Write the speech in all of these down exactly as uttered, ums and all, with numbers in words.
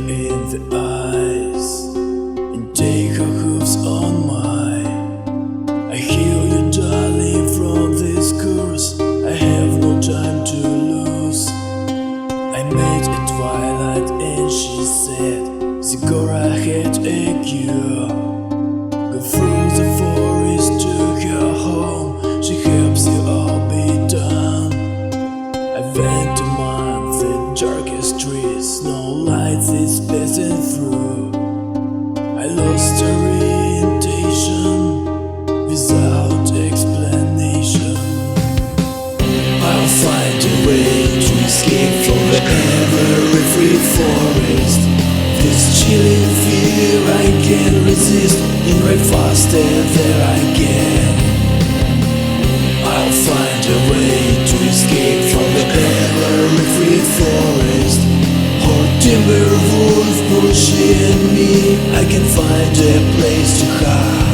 in the eyes and take her hooves on mine. I heal you, darling, from this curse. I have no time to lose. I made a twilight and she said, Zigora had a cure. Go through the forest to her home. She helps you all be done. I went among the darkest trees. No lights is passing through. I lost orientation without explanation. I'll find a way to escape from the ever-free forest. This chilling fear I can't resist, and right faster than I can. I'll find a way to escape from the ever-free forest. Or timber wolf pushing me, I can find a place to hide.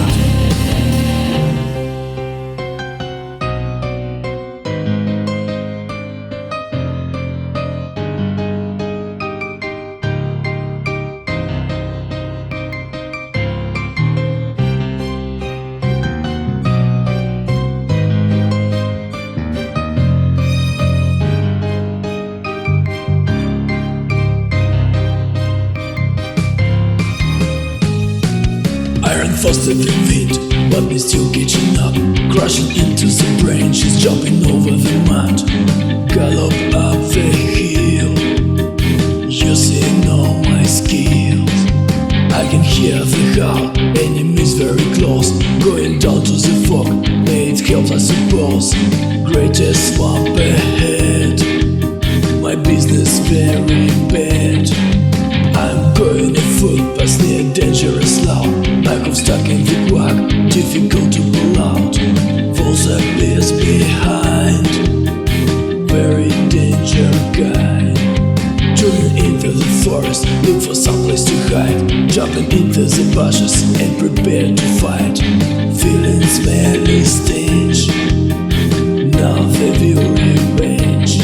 Iron faster than wind, but we're still catching up. Crashing into the branches, jumping over the mud. Gallop up the hill, using all my skills. I can hear the howl, enemies very close. Going down to the fog, it helps I suppose. Greatest swamp ahead, my business very bad. I'm going afoot past near dangerous loud. Like I'm stuck in the quack, difficult to pull out. Falls abyss behind, very danger guide. Turning into the forest, look for some place to hide. Jumping into the bushes and prepare to fight. Feeling smelly stench, now they will revenge.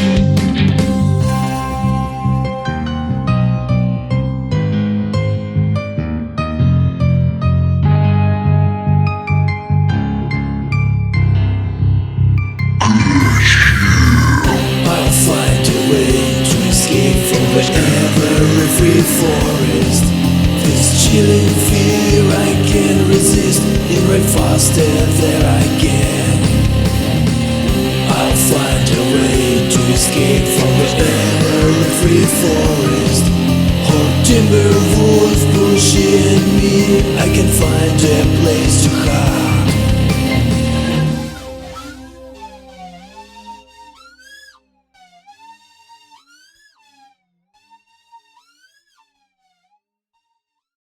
The ever-free forest. This chilling fear I can't resist, and right faster than I can. I'll find a way to escape from the ever-free forest. Or timber wolf pushing me, I can find a place to hide.